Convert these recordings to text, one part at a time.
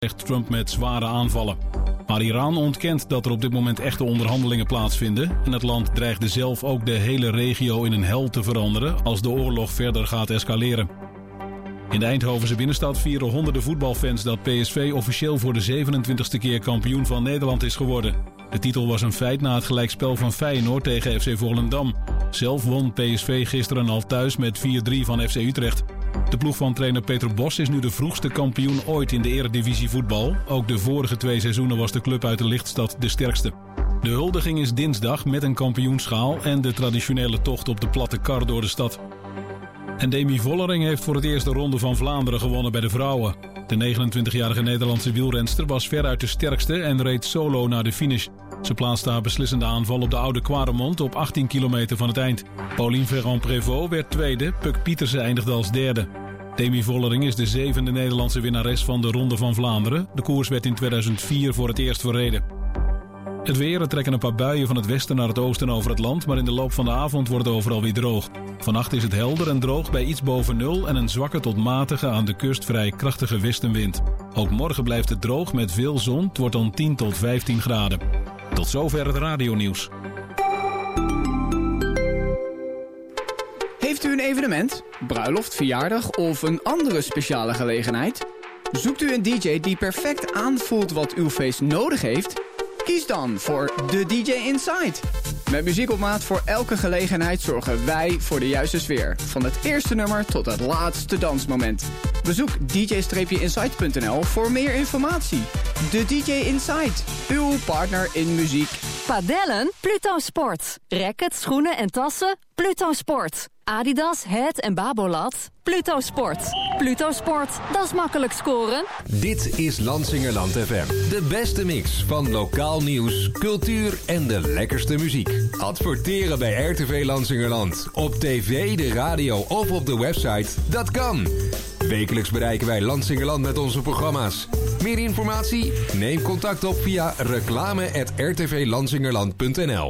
dreigt Trump met zware aanvallen. Maar Iran ontkent dat er op dit moment echte onderhandelingen plaatsvinden. En het land dreigde zelf ook de hele regio in een hel te veranderen als de oorlog verder gaat escaleren. In de Eindhovense binnenstad vieren honderden voetbalfans dat PSV officieel voor de 27e keer kampioen van Nederland is geworden. De titel was een feit na het gelijkspel van Feyenoord tegen FC Volendam. Zelf won PSV gisteren al thuis met 4-3 van FC Utrecht. De ploeg van trainer Peter Bos is nu de vroegste kampioen ooit in de eredivisie voetbal. Ook de vorige 2 seizoenen was de club uit de lichtstad de sterkste. De huldiging is dinsdag met een kampioenschaal en de traditionele tocht op de platte kar door de stad. En Demi Vollering heeft voor het eerst de Ronde van Vlaanderen gewonnen bij de vrouwen. De 29-jarige Nederlandse wielrenster was veruit de sterkste en reed solo naar de finish. Ze plaatste haar beslissende aanval op de Oude Quaremont op 18 kilometer van het eind. Pauline Ferrand-Prévot werd tweede, Puk Pietersen eindigde als derde. Demi Vollering is de 7e Nederlandse winnares van de Ronde van Vlaanderen. De koers werd in 2004 voor het eerst verreden. Het weer, er trekken een paar buien van het westen naar het oosten over het land, maar in de loop van de avond wordt het overal weer droog. Vannacht is het helder en droog bij iets boven nul en een zwakke tot matige aan de kust vrij krachtige westenwind. Ook morgen blijft het droog met veel zon, het wordt dan 10 tot 15 graden. Tot zover het radionieuws. Heeft u een evenement, bruiloft, verjaardag of een andere speciale gelegenheid? Zoekt u een DJ die perfect aanvoelt wat uw feest nodig heeft? Kies dan voor de DJ Inside. Met muziek op maat voor elke gelegenheid zorgen wij voor de juiste sfeer. Van het eerste nummer tot het laatste dansmoment. Bezoek dj-inside.nl voor meer informatie. De DJ Inside, uw partner in muziek. Padellen? Pluto Sport. Racket, schoenen en tassen? Pluto Sport. Adidas, Het en Babolat? Pluto Sport. Pluto Sport, dat is makkelijk scoren. Dit is Lansingerland FM. De beste mix van lokaal nieuws, cultuur en de lekkerste muziek. Adverteren bij RTV Lansingerland. Op tv, de radio of op de website. Dat kan. Wekelijks bereiken wij Lansingerland met onze programma's. Meer informatie? Neem contact op via reclame@rtvlansingerland.nl.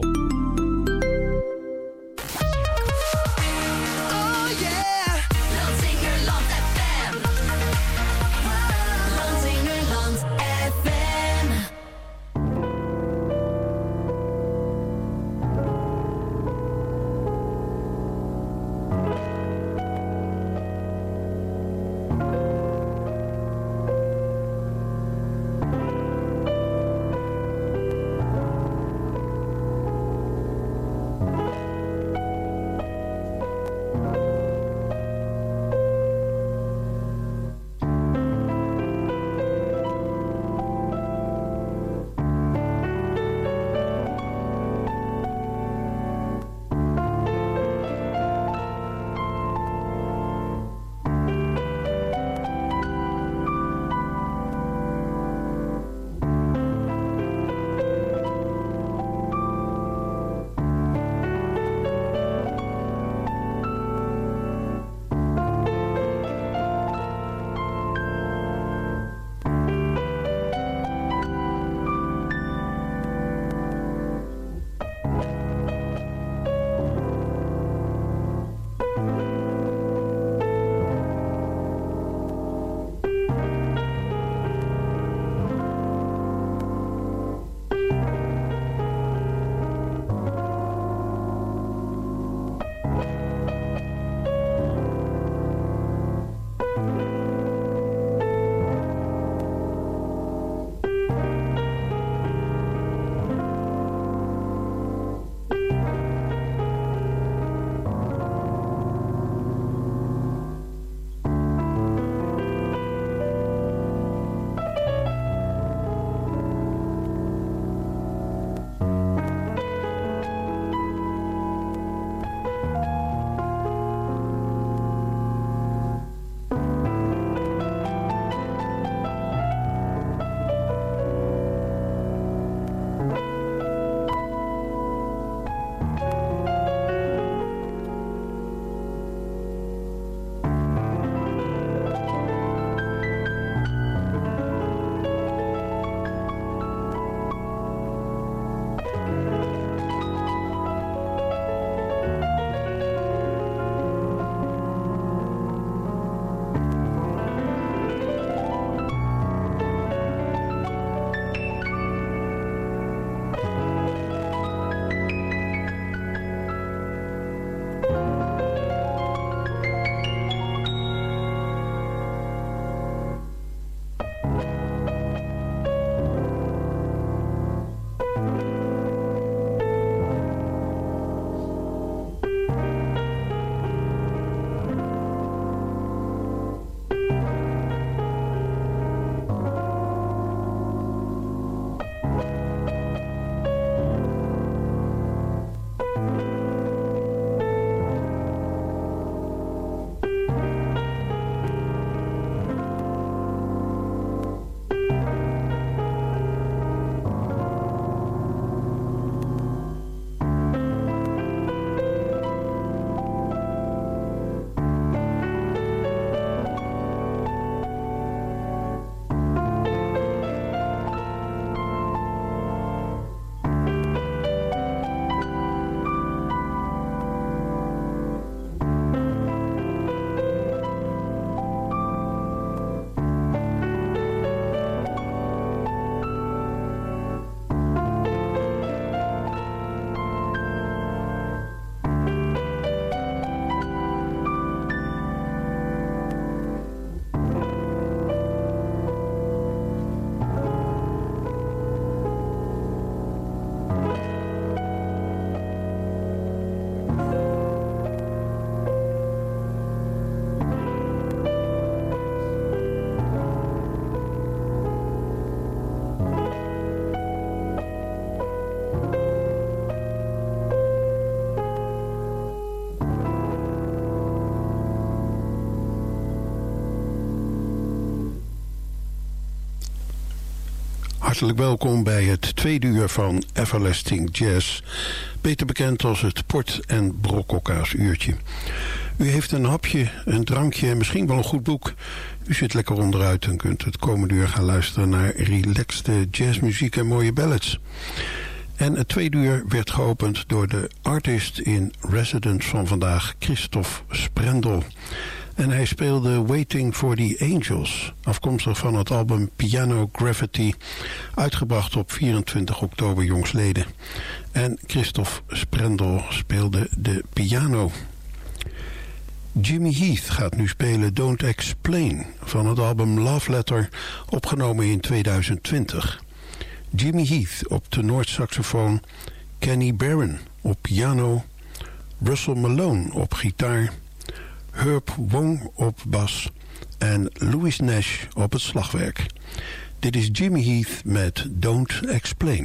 Hartelijk welkom bij het tweede uur van Everlasting Jazz. Beter bekend als het port- en brokkelkaasuurtje. U heeft een hapje, een drankje en misschien wel een goed boek. U zit lekker onderuit en kunt het komende uur gaan luisteren naar relaxte jazzmuziek en mooie ballads. En het tweede uur werd geopend door de artist in residence van vandaag, Christophe Sprendel. En hij speelde Waiting for the Angels, afkomstig van het album Piano Gravity, uitgebracht op 24 oktober jongstleden. En Christophe Sprendel speelde de piano. Jimmy Heath gaat nu spelen Don't Explain van het album Love Letter, opgenomen in 2020. Jimmy Heath op tenorsaxofoon, Kenny Barron op piano, Russell Malone op gitaar, Herb Wong op bas en Louis Nash op het slagwerk. Dit is Jimmy Heath met Don't Explain.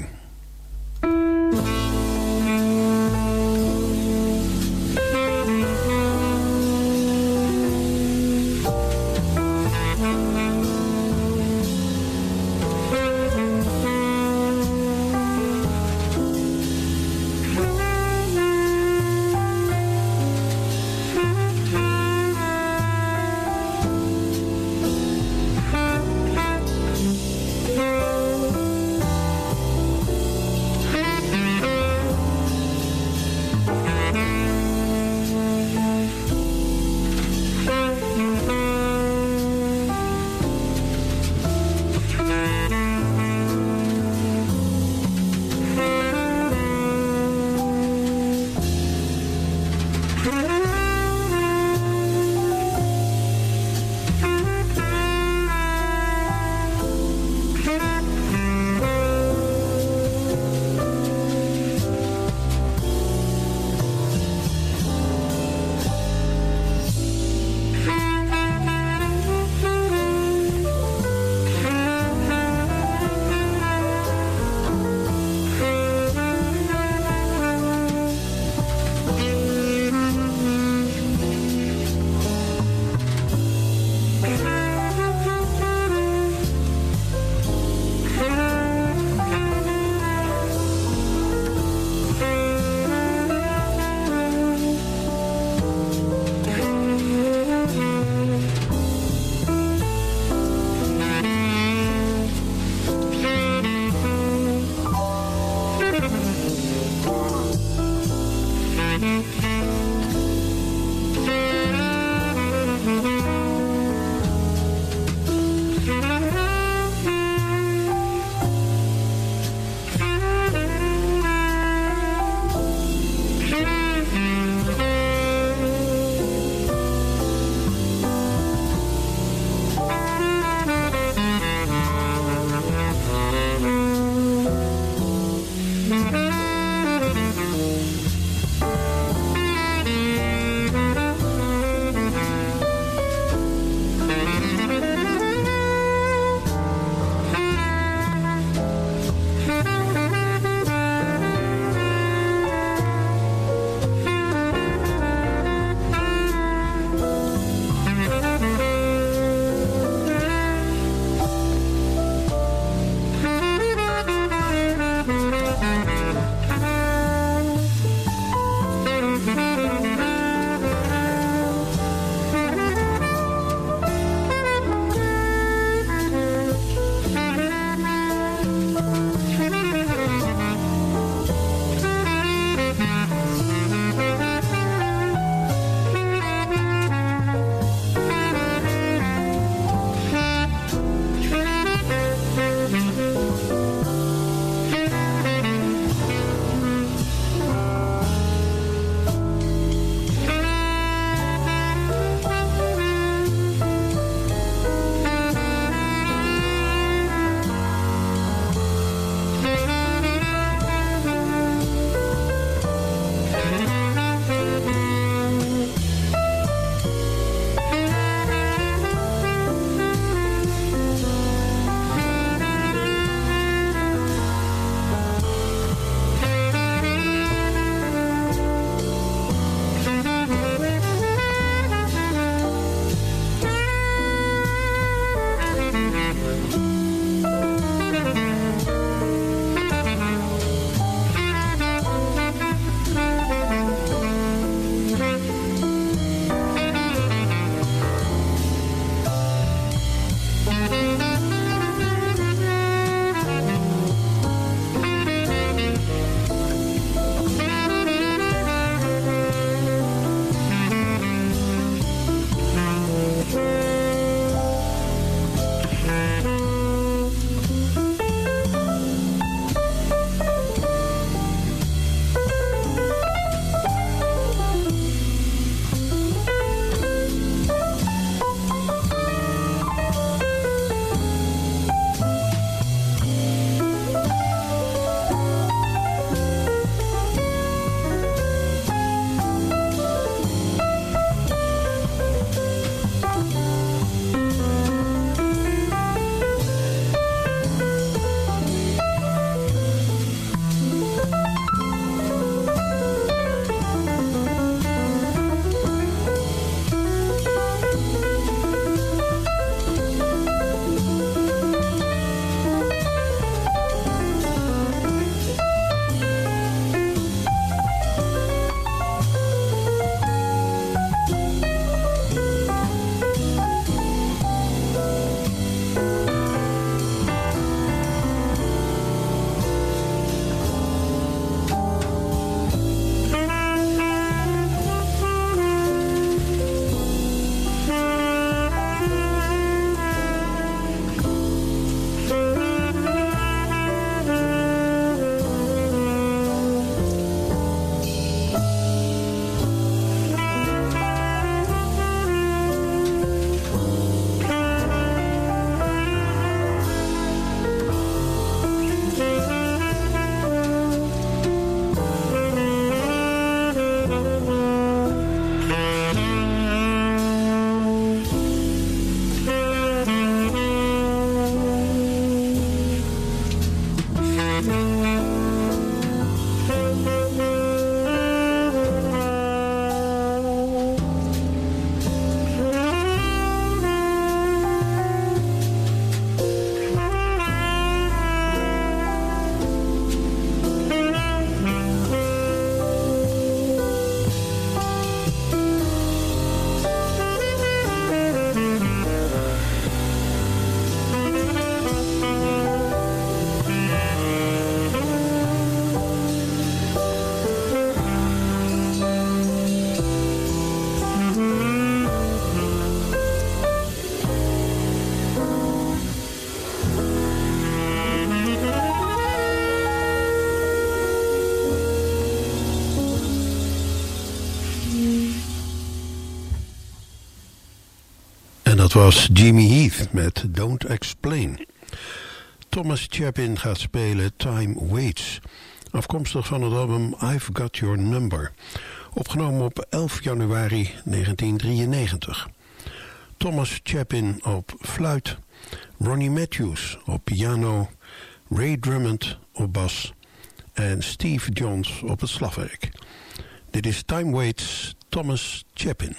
Dat was Jimmy Heath met Don't Explain. Thomas Chapin gaat spelen Time Waits, afkomstig van het album I've Got Your Number, opgenomen op 11 januari 1993. Thomas Chapin op fluit, Ronnie Matthews op piano, Ray Drummond op bas en Steve Jones op het slagwerk. Dit is Time Waits, Thomas Chapin.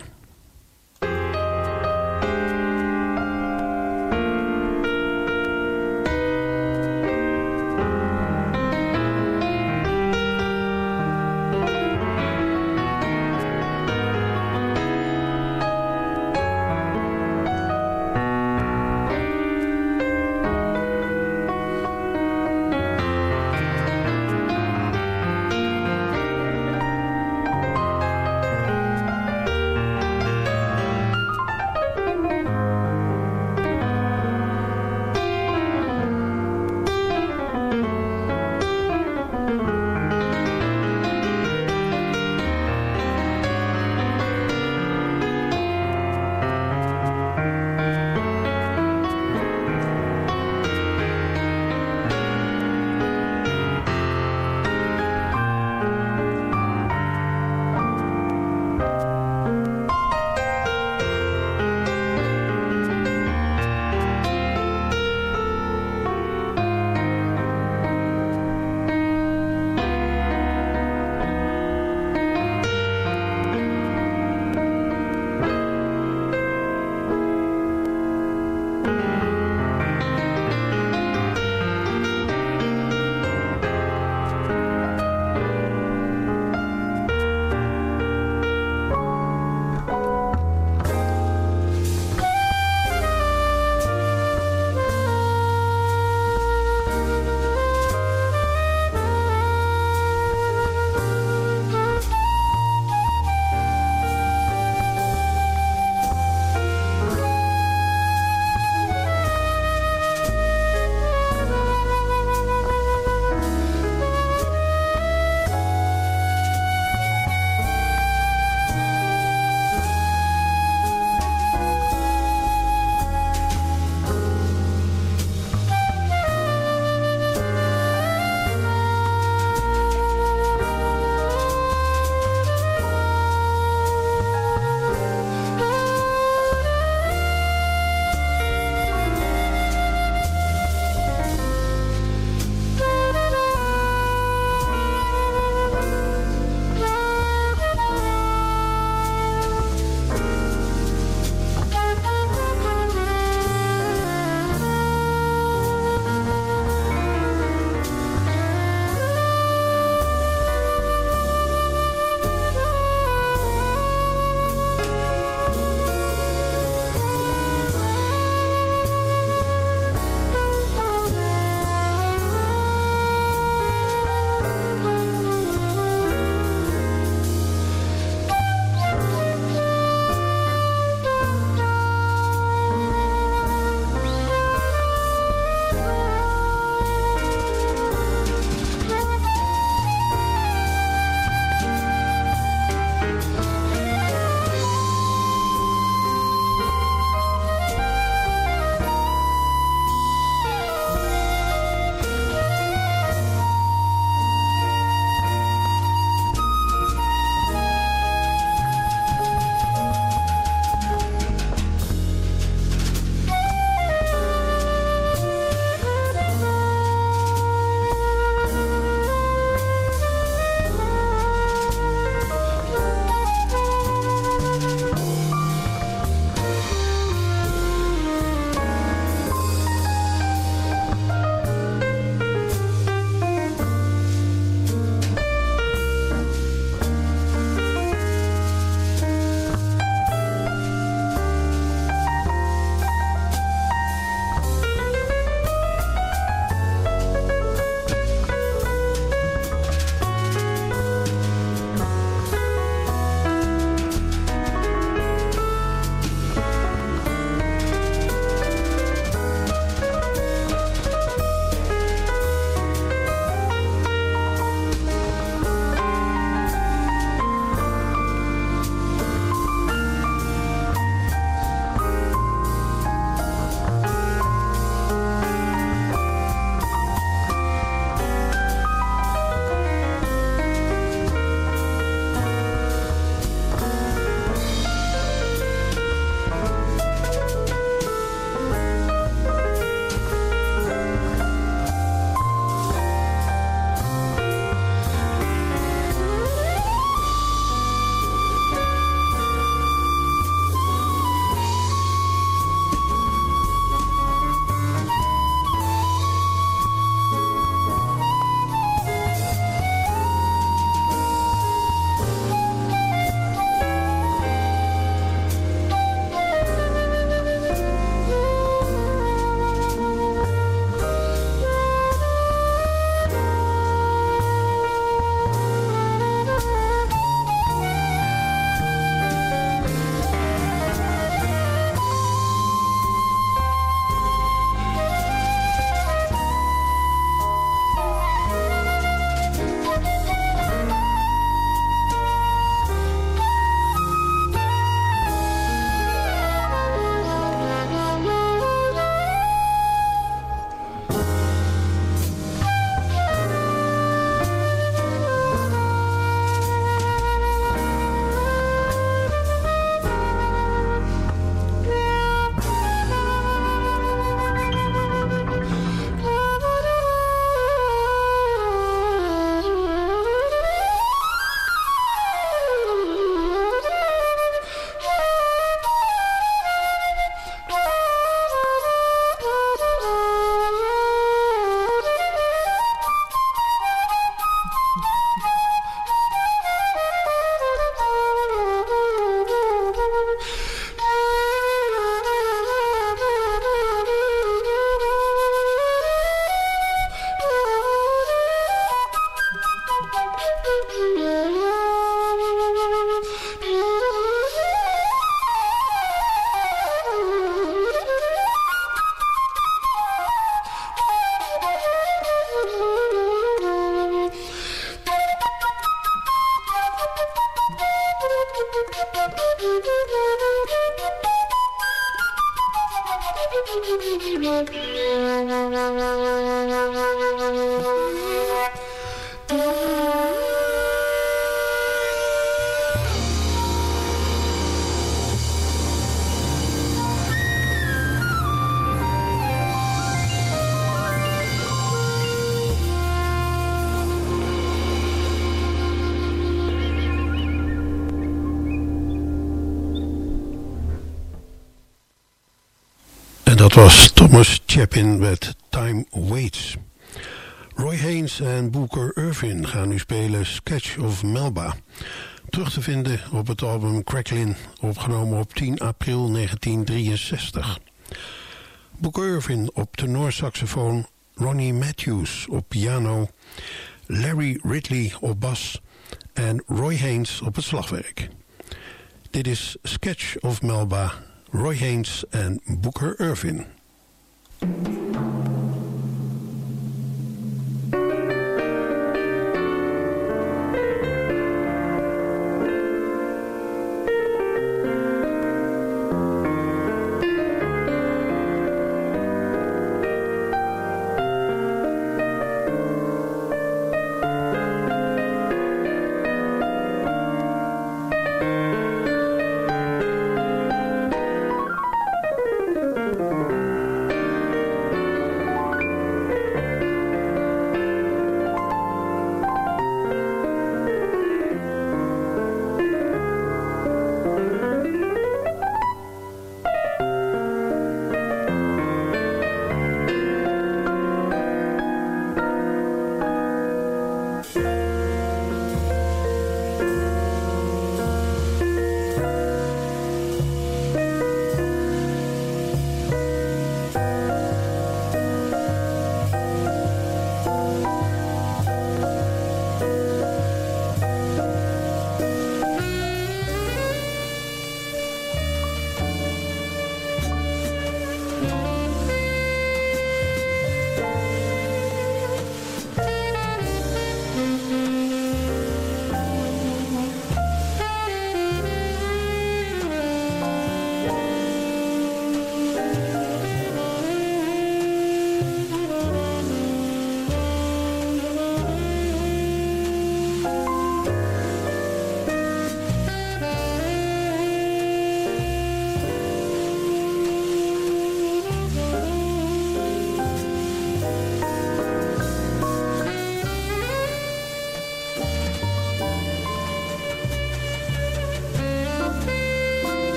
Dat was Thomas Chapin met Time Waits. Roy Haynes en Booker Ervin gaan nu spelen Sketch of Melba. Terug te vinden op het album Cracklin, opgenomen op 10 april 1963. Booker Ervin op tenorsaxofoon, Ronnie Matthews op piano, Larry Ridley op bas en Roy Haynes op het slagwerk. Dit is Sketch of Melba, Roy Haynes en Booker Ervin.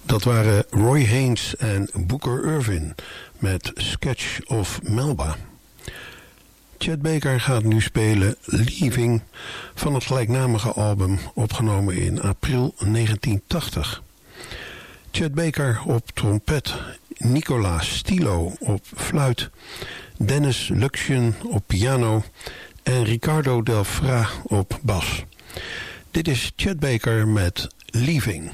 Dat waren Roy Haynes en Booker Ervin met Sketch of Melba. Chet Baker gaat nu spelen Leaving van het gelijknamige album, opgenomen in april 1980. Chet Baker op trompet, Nicola Stilo op fluit, Dennis Luxian op piano en Ricardo Del Fra op bas. Dit is Chet Baker met Leaving.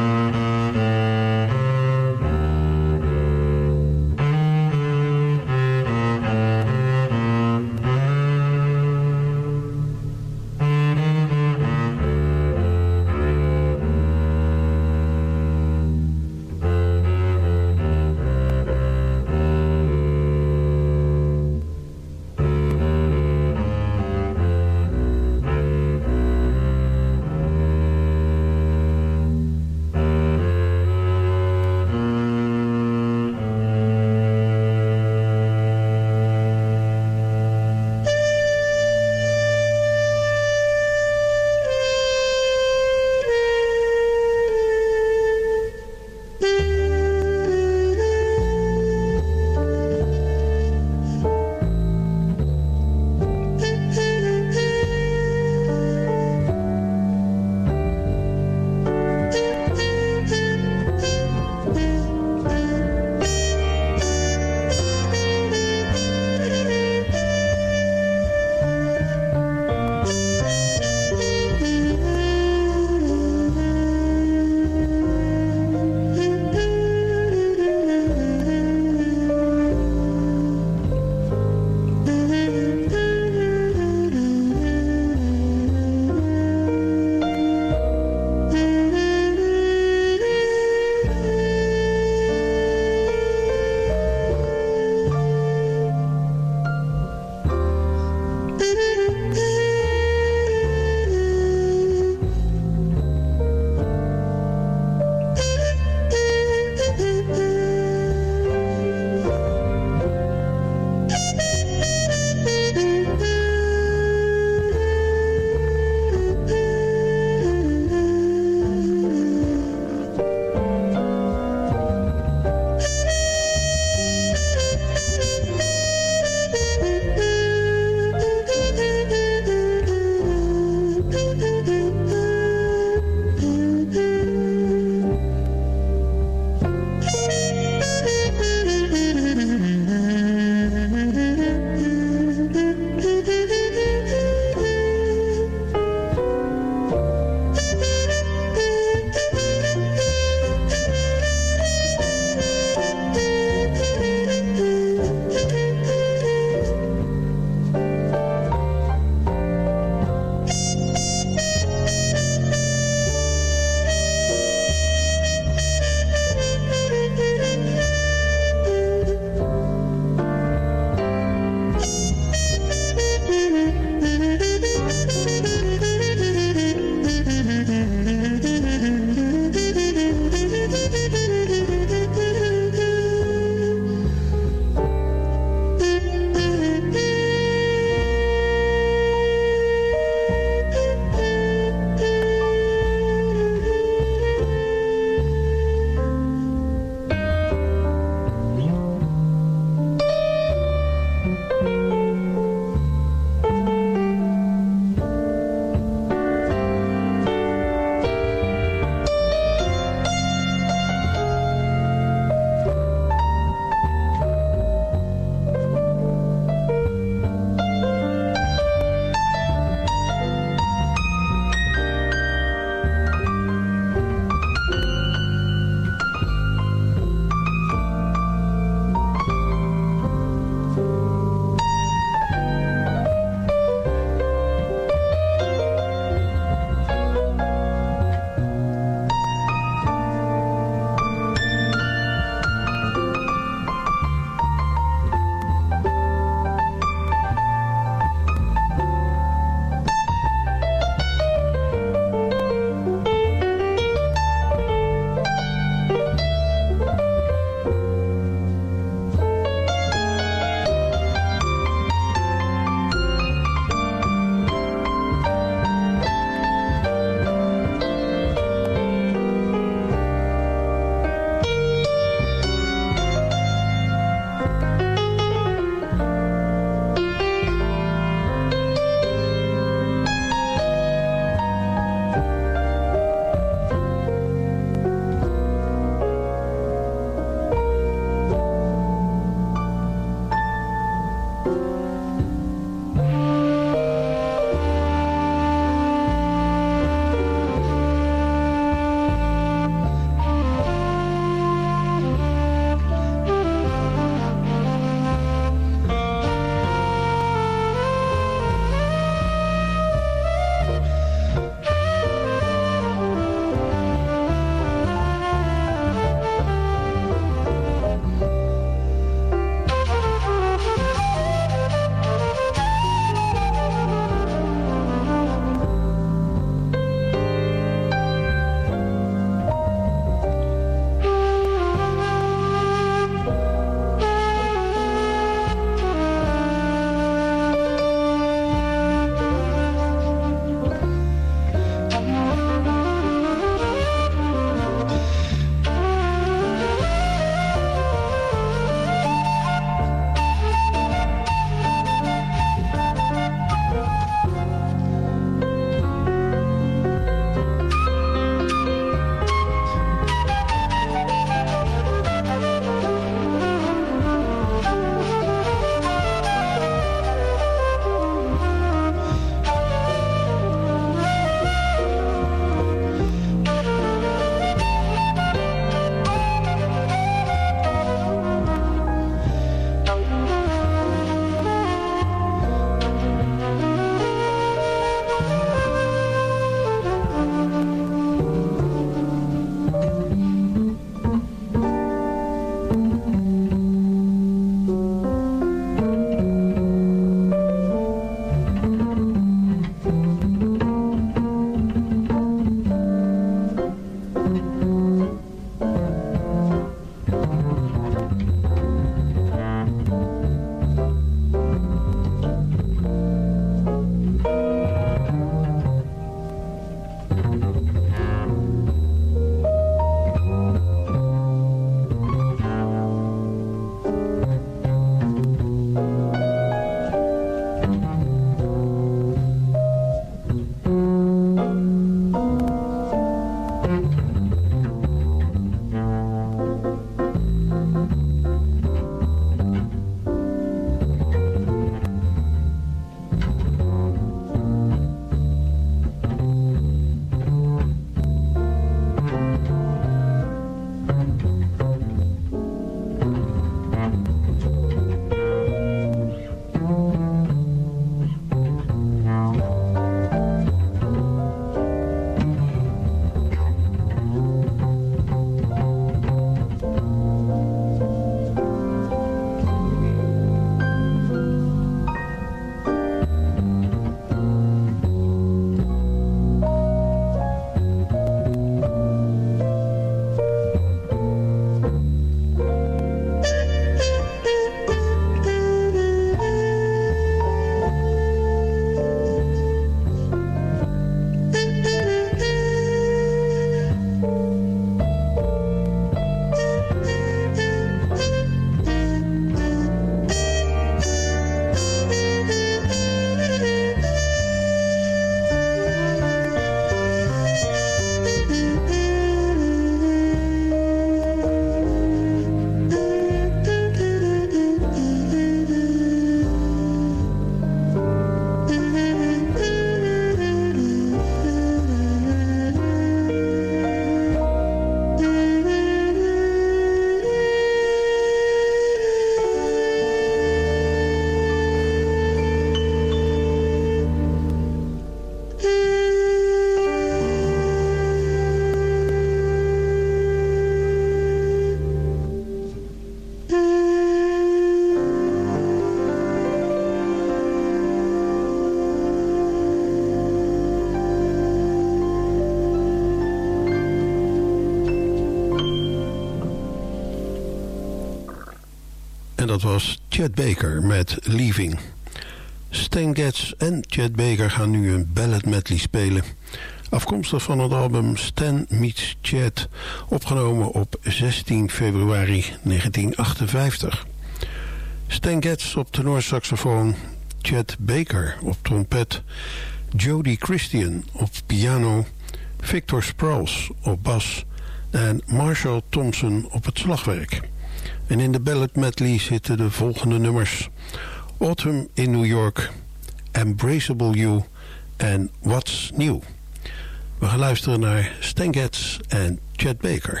dat was Chet Baker met Leaving. Stan Getz en Chet Baker gaan nu een ballad medley spelen. Afkomstig van het album Stan Meets Chet, opgenomen op 16 februari 1958. Stan Getz op tenorsaxofoon, Chet Baker op trompet, Jody Christian op piano, Victor Sprouse op bas en Marshall Thompson op het slagwerk. En in de ballad medley zitten de volgende nummers: Autumn in New York, Embraceable You en What's New. We gaan luisteren naar Stan Getz en Chet Baker.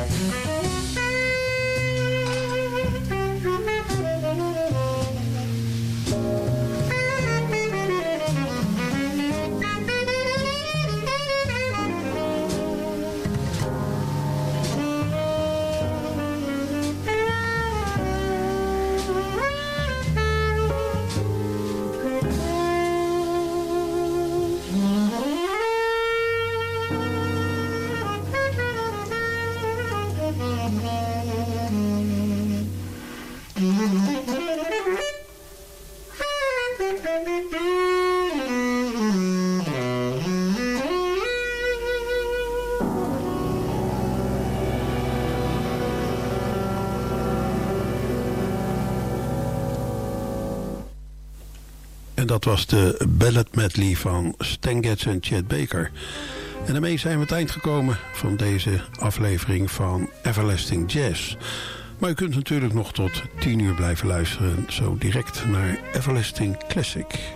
En dat was de ballad medley van Stan Getz en Chet Baker. En daarmee zijn we aan het eind gekomen van deze aflevering van Everlasting Jazz. Maar u kunt natuurlijk nog tot 10 uur blijven luisteren, zo direct naar Everlasting Classic.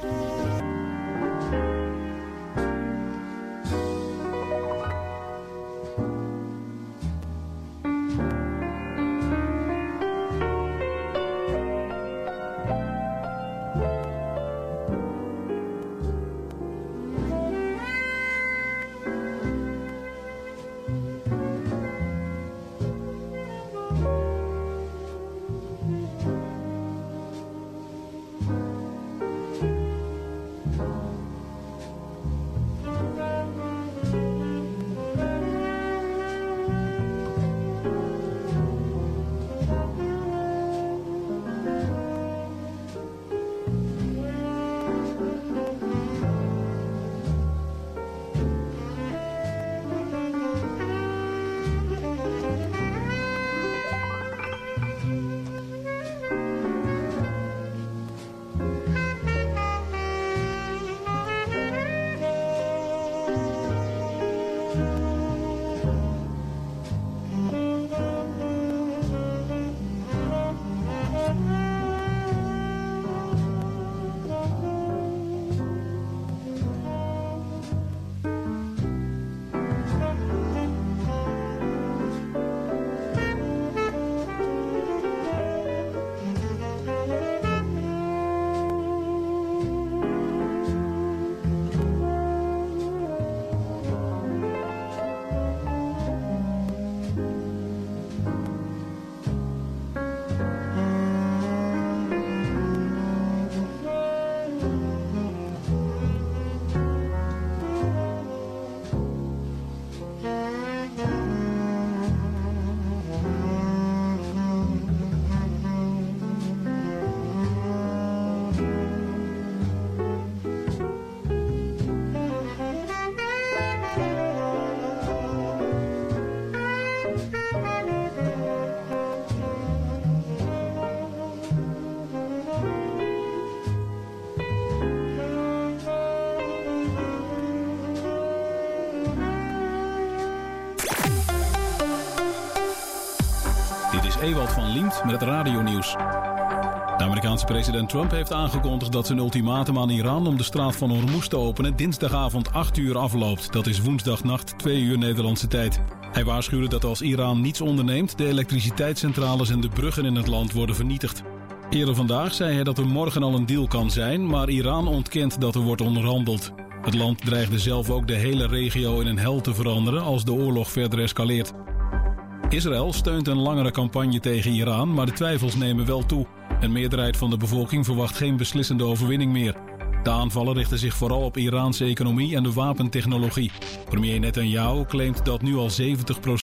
Ewald van Liemt met het radionieuws. De Amerikaanse president Trump heeft aangekondigd dat zijn ultimatum aan Iran om de straat van Hormuz te openen dinsdagavond 8 uur afloopt. Dat is woensdagnacht 2 uur Nederlandse tijd. Hij waarschuwde dat als Iran niets onderneemt, de elektriciteitscentrales en de bruggen in het land worden vernietigd. Eerder vandaag zei hij dat er morgen al een deal kan zijn, maar Iran ontkent dat er wordt onderhandeld. Het land dreigde zelf ook de hele regio in een hel te veranderen als de oorlog verder escaleert. Israël steunt een langere campagne tegen Iran, maar de twijfels nemen wel toe. Een meerderheid van de bevolking verwacht geen beslissende overwinning meer. De aanvallen richten zich vooral op Iraanse economie en de wapentechnologie. Premier Netanyahu claimt dat nu al 70%